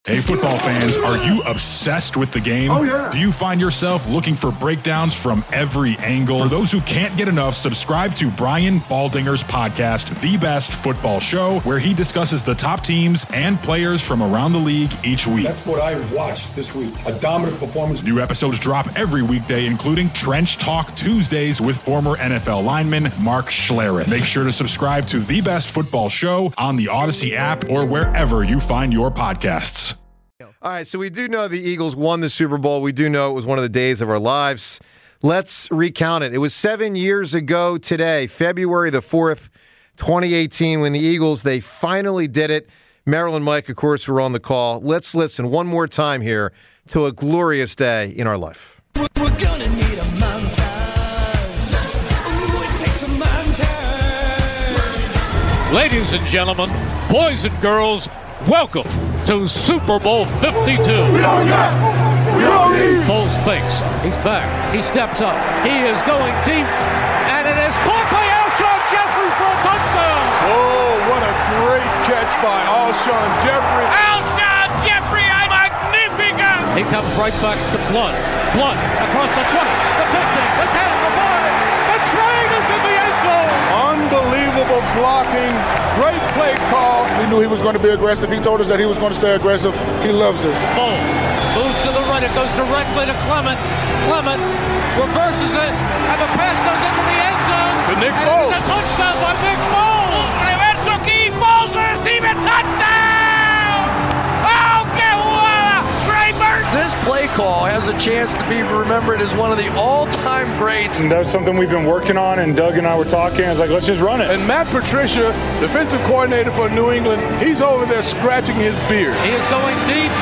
Hey, football fans, are you obsessed with the game? Oh, yeah. Do you find yourself looking for breakdowns from every angle? For those who can't get enough, subscribe to Brian Baldinger's podcast, The Best Football Show, where he discusses the top teams and players from around the league each week. That's what I watched this week. A dominant performance. New episodes drop every weekday, including Trench Talk Tuesdays with former NFL lineman Mark Schlereth. Make sure to subscribe to The Best Football Show on the Odyssey app or wherever you find your podcasts. All right, so we do know the Eagles won the Super Bowl. We do know it was one of the days of our lives. Let's recount it. It was 7 years ago today, February the 4th, 2018, when the Eagles, they finally did it. Merrill and Mike, of course, were on the call. Let's listen one more time here to a glorious day in our life. We're gonna need a montage. Ooh, it takes a montage. Ladies and gentlemen, boys and girls, welcome to Super Bowl 52. Foles fakes. He's back. He steps up. He is going deep. And it is caught by Alshon Jeffrey for a touchdown. Oh, what a great catch by Alshon Jeffrey. Alshon Jeffrey, magnificent. He comes right back to Blunt. Blunt across the 20, the 15, the 10, the 5. The train is in the end zone. Unbelievable blocking. Great play call. We knew he was going to be aggressive. He told us that he was going to stay aggressive. He loves us. Foles moves to the right. It goes directly to Clement. Clement reverses it, and the pass goes into the end zone. To Nick and Foles. It's a touchdown by Nick Foles. Reverso aquí. Foles recibe touchdown. Oh, que jugada. Trey Burton. This play call has a chance to be remembered as one of the all-time greats. And that's something we've been working on, and Doug and I were talking. I was like, let's just run it. And Matt Patricia, defensive coordinator for New England, he's over there scratching his beard. He is going deep.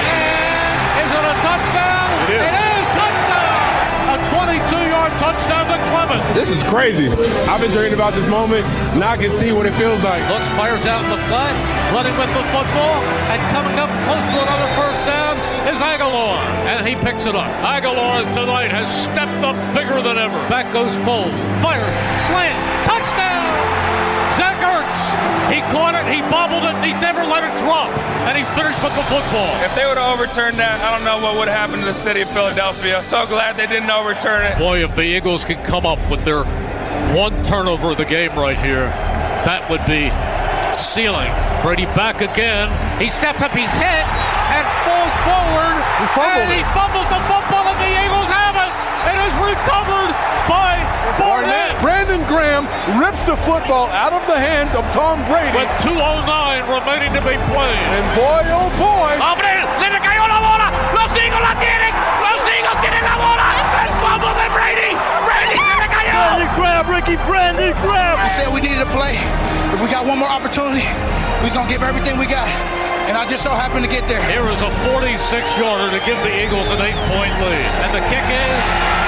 And is it a touchdown? It is. It is touchdown. A 22-yard touchdown to Clement. This is crazy. I've been dreaming about this moment. Now I can see what it feels like. Looks, fires out in the flat, running with the football, and coming up close to another first down is Aguilar, and he picks it up. Aguilar tonight has stepped up bigger than ever. Back goes Foles, fires, slant, touchdown! Zach Ertz, he caught it, he bobbled it, he never let it drop, and he finished with the football. If they would have overturned that, I don't know what would have happened to the city of Philadelphia. So glad they didn't overturn it. Boy, if the Eagles can come up with their one turnover of the game right here, that would be sealing. Brady back again. He steps up, he's hit, and falls forward. And he fumbles the football, and the Eagles have it. It is recovered by Barnett. Brandon Graham rips the football out of the hands of Tom Brady. With 2:09 remaining to be played. And boy, oh boy. ¡Hombre! ¡Le cayó la bola! ¡Los Eagles la tienen! ¡Los Eagles tienen la bola! ¡El fumble de Brady! ¡Brady se le cayó! Brandon Graham, Ricky Brandon Graham! We said we needed to play. If we got one more opportunity, we're going to give everything we got. And I just so happened to get there. Here is a 46-yarder to give the Eagles an 8-point lead. And the kick is...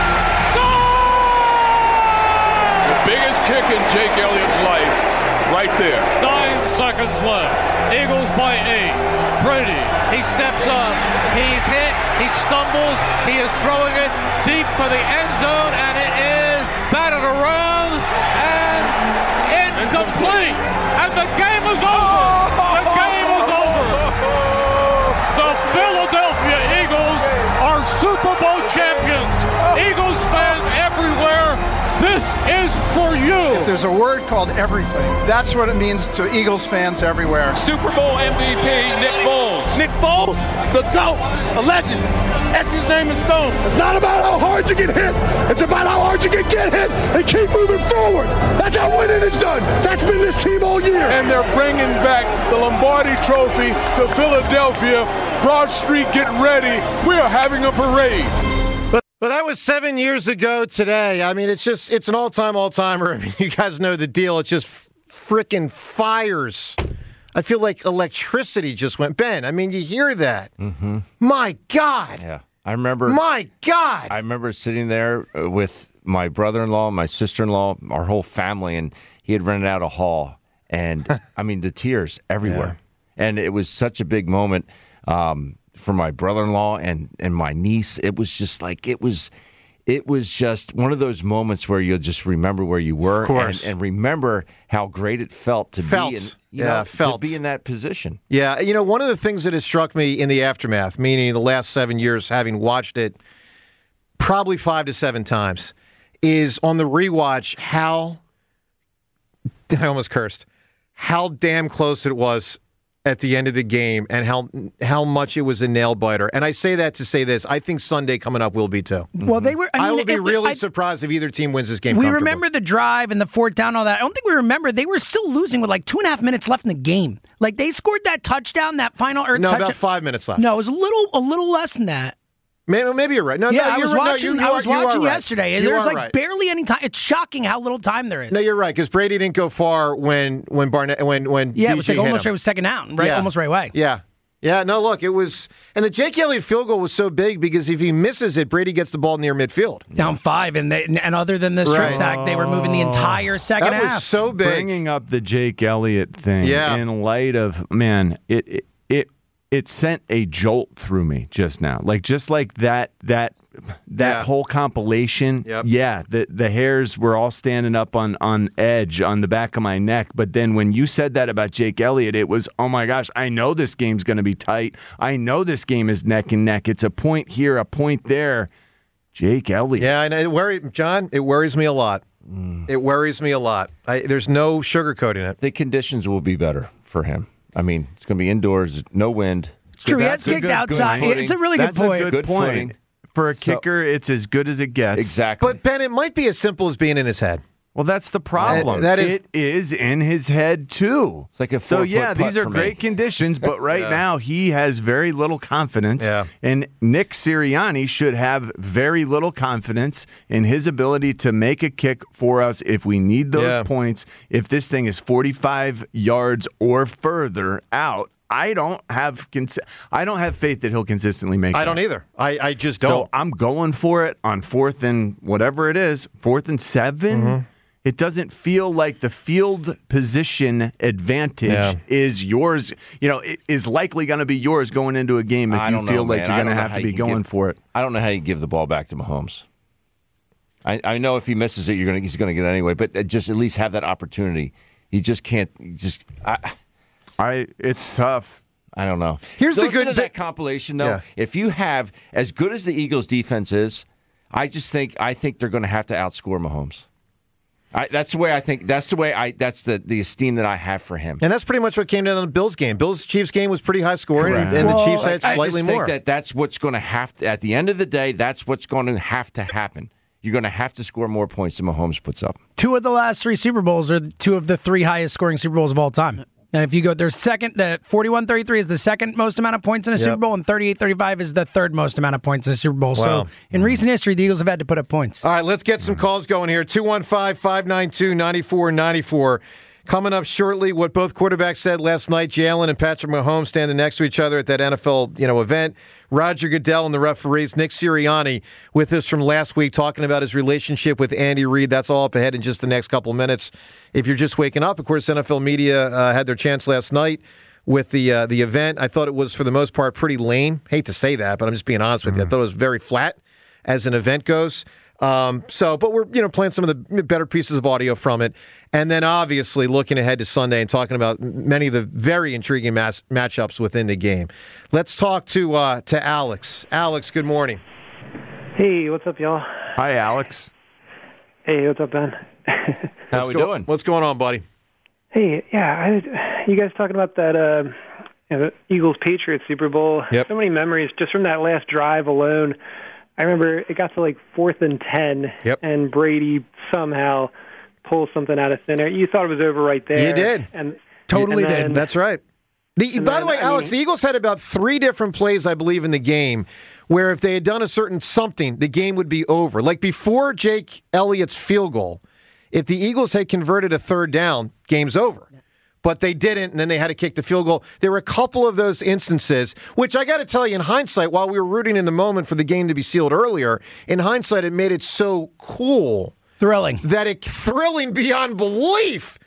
goal! The biggest kick in Jake Elliott's life, right there. 9 seconds left. Eagles by 8. Brady, he steps up. He's hit. He stumbles. He is throwing it deep for the end zone. And it is batted around and incomplete. And the game is over. The game is over. The Philadelphia Eagles are Super Bowl champions. Eagles fans everywhere, this is for you. If there's a word called everything, that's what it means to Eagles fans everywhere. Super Bowl MVP, Nick Foles. Nick Foles, the GOAT, a legend. That's his name in stone. It's not about how hard you get hit. It's about how hard you can get hit and keep moving forward. That's how winning is done. That's been this team all year. And they're bringing back the Lombardi Trophy to Philadelphia. Broad Street, get ready. We are having a parade. But that was 7 years ago today. I mean, it's an all-timer. I mean, you guys know the deal. It just freaking fires. I feel like electricity just went. Ben, I mean, you hear that. Mm-hmm. My God. Yeah. I remember. My God. I remember sitting there with my brother-in-law, my sister-in-law, our whole family, and he had rented out a hall. And, I mean, the tears everywhere. Yeah. And it was such a big moment for my brother-in-law and my niece. It was just like, it was just one of those moments where you'll just remember where you were. Of course. And remember how great it felt to be to be in that position. Yeah, one of the things that has struck me in the aftermath, meaning the last 7 years, having watched it probably 5 to 7 times, is on the rewatch how damn close it was at the end of the game and how much it was a nail biter. And I say that to say this: I think Sunday coming up will be too. Well, I will be really surprised if either team wins this game. We remember the drive and the fourth down, all that. I don't think we remember they were still losing with like 2.5 minutes left in the game. Like they scored that touchdown, that final Ertz touchdown. About 5 minutes left. No, it was a little less than that. Maybe you're right. I was watching yesterday. There's right. Barely any time. It's shocking how little time there is. No, you're right, because Brady didn't go far when Barnett when it was like almost right, was second down, right? Yeah. Almost right away. Yeah. No, look, it was, and the Jake Elliott field goal was so big because if he misses it, Brady gets the ball near midfield. Down 5, and other than the strip sack, they were moving the entire second half. That was so big. Bringing up the Jake Elliott thing in light of it sent a jolt through me just now. Just like that whole compilation. Yep. Yeah, the hairs were all standing up on edge on the back of my neck. But then when you said that about Jake Elliott, it was, oh my gosh, I know this game's going to be tight. I know this game is neck and neck. It's a point here, a point there. Jake Elliott. Yeah, and it worries me a lot. It worries me a lot. There's no sugarcoating it. The conditions will be better for him. I mean, it's going to be indoors, no wind. It's true. He has kicked outside. It's a really good point. That's a good point. For a kicker, it's as good as it gets. Exactly. But, Ben, it might be as simple as being in his head. Well, that's the problem. It is in his head, too. It's like a 4-foot these are putt for great me. conditions, but right now he has very little confidence. Yeah. And Nick Sirianni should have very little confidence in his ability to make a kick for us if we need those points. If this thing is 45 yards or further out, I don't have faith that he'll consistently make it. I don't either. I just don't. So I'm going for it on 4th and whatever it is, 4th and 7. Mm-hmm. It doesn't feel like the field position advantage is yours. It is likely going to be yours going into a game if you feel like you're going to have to be going for it. I don't know how you give the ball back to Mahomes. I know if he misses it, he's going to get it anyway. But just at least have that opportunity. He just can't. It's tough. I don't know. Here's the Listen good to that compilation, though. Yeah. If you have as good as the Eagles' defense is, I think they're going to have to outscore Mahomes. That's the way I think. That's the esteem that I have for him. And that's pretty much what came down in the Bills game. Bills-Chiefs game was pretty high scoring, and the Chiefs had slightly more. I think that's what's going to have to, at the end of the day, that's what's going to have to happen. You're going to have to score more points than Mahomes puts up. 2 of the last 3 Super Bowls are 2 of the 3 highest scoring Super Bowls of all time. Now, if you go, there's 41-33 is the second most amount of points in a Super Bowl, and 38-35 is the third most amount of points in a Super Bowl. Wow. So, in recent history, the Eagles have had to put up points. All right, let's get some calls going here. 215-592-9494. Coming up shortly, what both quarterbacks said last night. Jalen and Patrick Mahomes standing next to each other at that NFL event. Roger Goodell and the referees. Nick Sirianni with us from last week talking about his relationship with Andy Reid. That's all up ahead in just the next couple of minutes. If you're just waking up, of course, NFL media had their chance last night with the event. I thought it was, for the most part, pretty lame. Hate to say that, but I'm just being honest with you. I thought it was very flat as an event goes. But we're playing some of the better pieces of audio from it, and then obviously looking ahead to Sunday and talking about many of the very intriguing matchups within the game. Let's talk to Alex. Alex, good morning. Hey, what's up, y'all? Hi, Alex. Hey, what's up, Ben? How we doing? What's going on, buddy? Hey, you guys talking about that Eagles-Patriots Super Bowl? Yep. So many memories just from that last drive alone. I remember it got to 4th and 10, and Brady somehow pulls something out of thin air. You thought it was over right there. You did. Totally did. That's right. By the way, Alex, the Eagles had about 3 different plays, I believe, in the game where if they had done a certain something, the game would be over. Like before Jake Elliott's field goal, if the Eagles had converted a 3rd down, game's over. But they didn't, and then they had to kick the field goal. There were a couple of those instances, which I got to tell you, in hindsight, while we were rooting in the moment for the game to be sealed earlier, in hindsight, it made it so cool. Thrilling beyond belief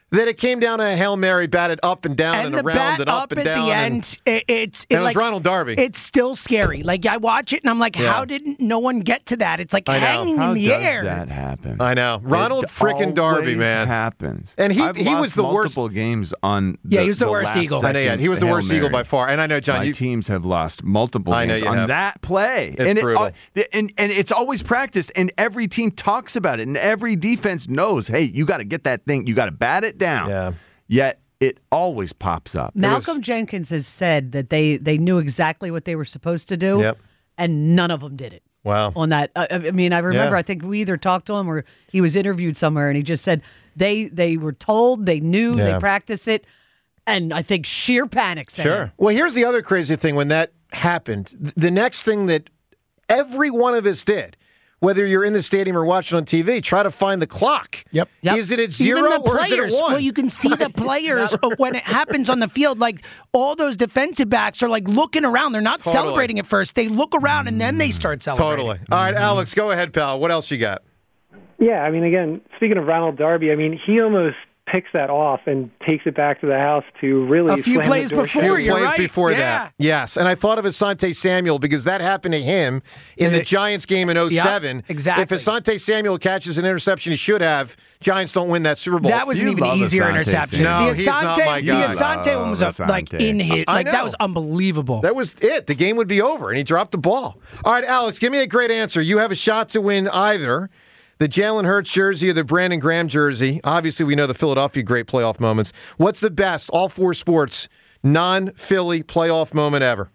that it came down to a Hail Mary batted up and down and around and up and down. At the end, it was Ronald Darby. It's still scary. Like, I watch it and I'm like, how did no one get to that? It's like hanging in the air. How does that happen? I know. Ronald frickin' Darby, man. Happens. And he lost was the worst. Multiple games on. He was the worst Eagle. I know. He was the worst Eagle by far. And I know, John. My teams have lost multiple games on that play. It's brutal. And it's always practiced, and every team talks about it, and every defense knows, hey, you got to get that thing. You got to bat it down. Yeah. Yet it always pops up. Malcolm Jenkins has said that they knew exactly what they were supposed to do, and none of them did it. Wow. On that, I mean, I remember. I think we either talked to him or he was interviewed somewhere, and he just said they were told, they knew, they practiced it, and I think sheer panic set in. Well, here's the other crazy thing. When that happened, the next thing that every one of us did, whether you're in the stadium or watching on TV, try to find the clock. Yep. Is it at 0 or is it at 1? Well, you can see the players when it happens on the field. Like, all those defensive backs are like looking around. They're not celebrating at first. They look around and then they start celebrating. Totally. All right, Alex, go ahead, pal. What else you got? Yeah, I mean, again, speaking of Ronald Darby, I mean, he almost picks that off and takes it back to the house to really a few slam plays the door before. shut. You're right. Before that, yes. And I thought of Asante Samuel because that happened to him in the Giants game in 2007. Exactly. If Asante Samuel catches an interception he should have, Giants don't win that Super Bowl. That was an even easier interception. No, the he's not my guy. The Asante one was like in his, like that was unbelievable. That was it. The game would be over, and he dropped the ball. All right, Alex, give me a great answer. You have a shot to win either the Jalen Hurts jersey or the Brandon Graham jersey. Obviously, we know the Philadelphia great playoff moments. What's the best, all four sports, non-Philly playoff moment ever?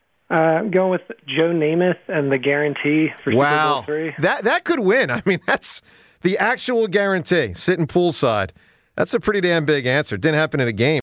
I'm going with Joe Namath and the guarantee for Super Bowl 3. That could win. I mean, that's the actual guarantee, sitting poolside. That's a pretty damn big answer. Didn't happen in a game.